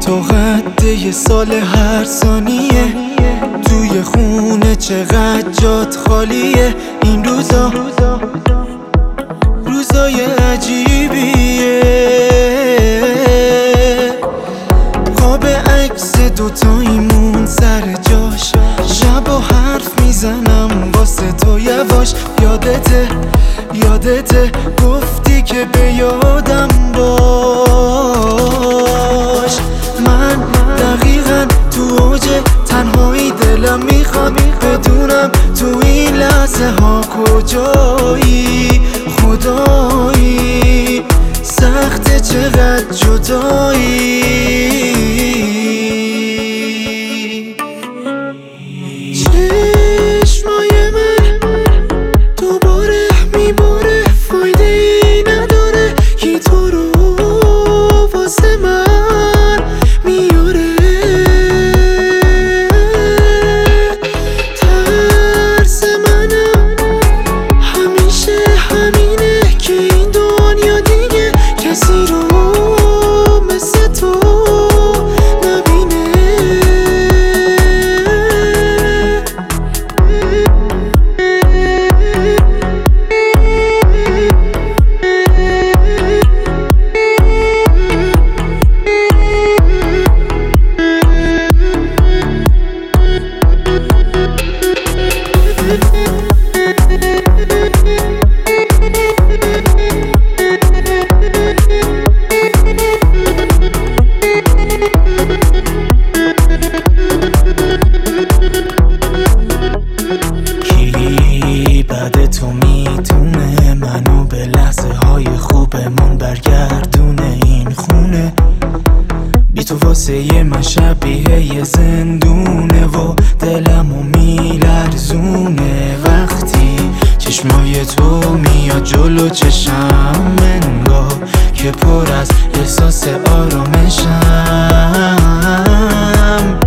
تو قد یه سال هر ثانیه توی خونه چقدر جات خالیه. این روزای عجیبیه. قاب عکس دوتاییمون سر جاش، شبا حرف میزنم واسه تو یواش. یادته گفتی که به یادم باش. من دقیقاً تو اوج تنهایی دلم میخواد بدونم تو این لحظه ها کجایی. خدایی سخته چقدر جدایی. چشمای من دوباره میباره، فایده ای نداره کی تو رو واسه من میاره. ترس منم همیشه همینه که این دنیا دیگه کسی رو مثل تو نبینه. کی بعد تو میتونه منو به لحظه های خوبمون برگردونه؟ این خونه بی تو واسه من شبیه یه زندونه و دلمو میلرزونه. وقتی چشمای تو میاد جلو چشم، انگار که پر از احساس آرامشم.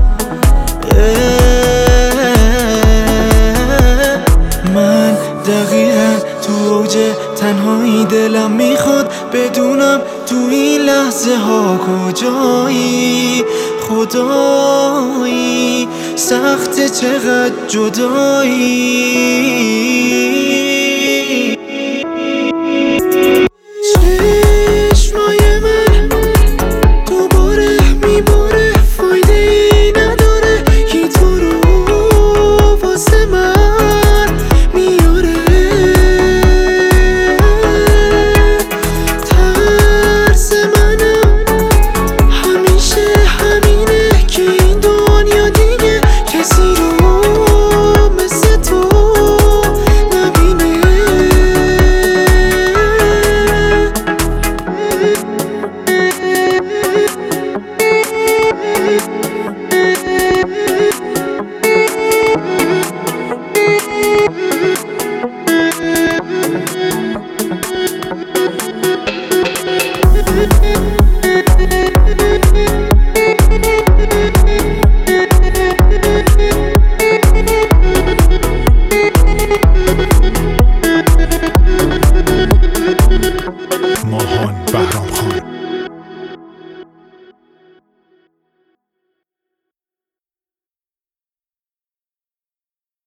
من دقیقاً تو اوج تنهایی دلم میخواد بدونم تو این لحظه ها کجایی. خدایی سخته چقدر جدایی.